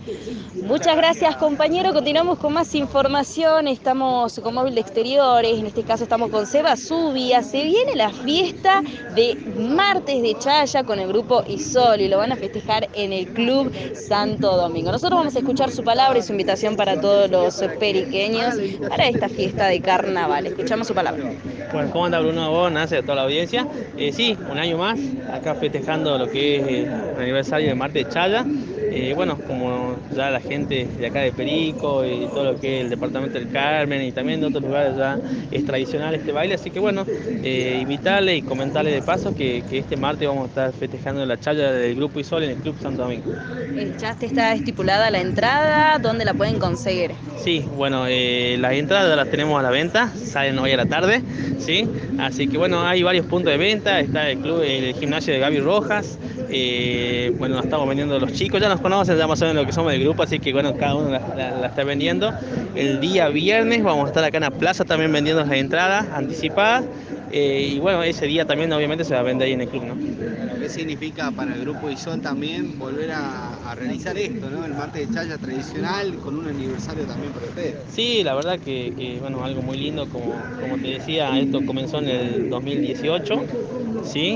Muchas gracias, compañero. Continuamos con más información. Estamos con Móvil de Exteriores. En este caso estamos con Seba Zubia. Se viene la fiesta de Martes de Chaya con el grupo Isol y lo van a festejar en el Club Santo Domingo. Nosotros vamos a escuchar su palabra y su invitación para todos los periqueños para esta fiesta de carnaval. Escuchamos su palabra. Bueno, ¿cómo anda Bruno? Vos, Nace, a toda la audiencia. Sí, un año más, acá festejando lo que es el aniversario de Marte de Chaya. Bueno, como ya la gente de acá de Perico y todo lo que es el departamento del Carmen y también de otros lugares ya es tradicional este baile, así que bueno, invitarle y comentarle de paso que este martes vamos a estar festejando la Chaya del Grupo Isol en el Club Santo Domingo. Ya te está estipulada la entrada, ¿dónde la pueden conseguir? Sí, bueno, las entradas las tenemos a la venta, salen hoy a la tarde, ¿sí? Así que bueno, hay varios puntos de venta, está el club, el gimnasio de Gaby Rojas, bueno, nos estamos vendiendo los chicos, ya nos conocen, ya más o menos lo que somos del grupo, así que bueno, cada uno la está vendiendo. El día viernes vamos a estar acá en la plaza también vendiendo las entradas anticipadas, y bueno, ese día también obviamente se va a vender ahí en el club, ¿no? ¿Qué significa para el grupo Isol también volver a realizar esto, ¿no? El martes de Chaya tradicional con un aniversario también para ustedes. Sí, la verdad que bueno, algo muy lindo, como te decía, esto comenzó en el 2018, ¿sí?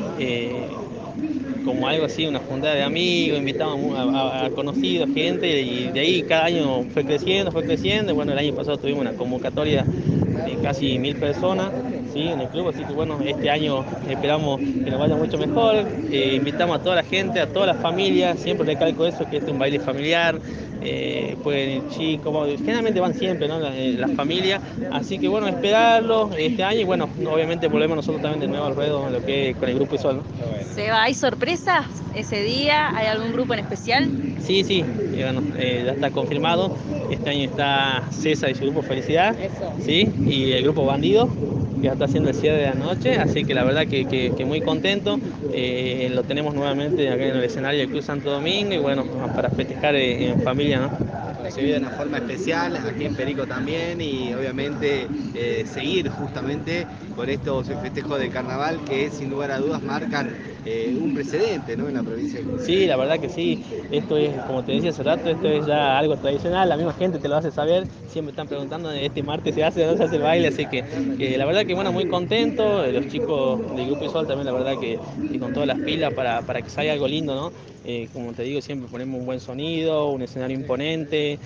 Como algo así, una juntada de amigos, invitamos a conocidos, gente, y de ahí cada año fue creciendo, y bueno, el año pasado tuvimos una convocatoria de casi 1000 personas, ¿sí? En el club, así que bueno, este año esperamos que nos vaya mucho mejor, invitamos a toda la gente, a toda la familia, siempre recalco eso, que este es un baile familiar, pueden ir chicos, generalmente van siempre, ¿no? La familia, así que bueno, esperarlo este año y bueno, obviamente volvemos nosotros también de nuevo al ruedo, lo que es con el grupo Isol, ¿no? Seba, ¿hay sorpresas ese día? ¿Hay algún grupo en especial? Sí, sí, bueno, ya está confirmado. Este año está César y su grupo Felicidad, Eso. ¿sí? Y el grupo Bandido, que ya está haciendo el cierre de la noche. Así que la verdad que muy contento. Lo tenemos nuevamente acá en el escenario del Club Santo Domingo y bueno, para festejar en familia, ¿no? Recibido de una forma especial aquí en Perico también y obviamente seguir justamente con estos festejos de carnaval que sin lugar a dudas marcan un precedente, ¿no? En la provincia de Jujuy. Sí, la verdad que sí. Esto es, como te decía hace rato, esto es ya algo tradicional. La misma gente te lo hace saber. Siempre están preguntando, este martes se hace o no se hace el baile. Así que la verdad que bueno, muy contento. Los chicos del Grupo Isol también, la verdad que con todas las pilas para que salga algo lindo, ¿no? Como te digo, siempre ponemos un buen sonido, un escenario imponente,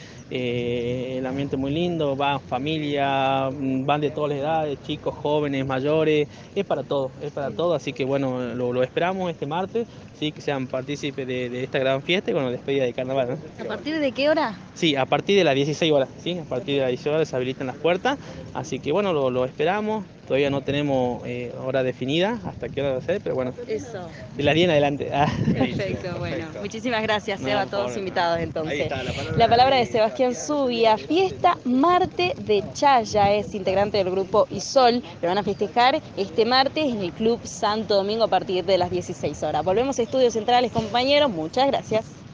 el ambiente muy lindo, van familia, van de todas las edades, chicos, jóvenes, mayores, es para todo, así que bueno, lo esperamos este martes, sí, que sean partícipes de esta gran fiesta y bueno, despedida de carnaval, ¿no? ¿A partir de qué hora? Sí, a partir de las 16 horas, ¿sí? A partir de las 16 horas se habilitan las puertas, así que bueno, lo esperamos, todavía no tenemos hora definida hasta qué hora va a ser, pero bueno, Eso. de las 10 en adelante. Perfecto, bueno. Muchísimas gracias, No, Seba, a por todos favor. invitados Ahí entonces. está la palabra. La palabra de Sebastián Zubia, fiesta Marte de Chaya, es integrante del grupo Isol, lo van a festejar este martes en el Club Santo Domingo a partir de las 16 horas. Volvemos a Estudios Centrales, compañeros, muchas gracias.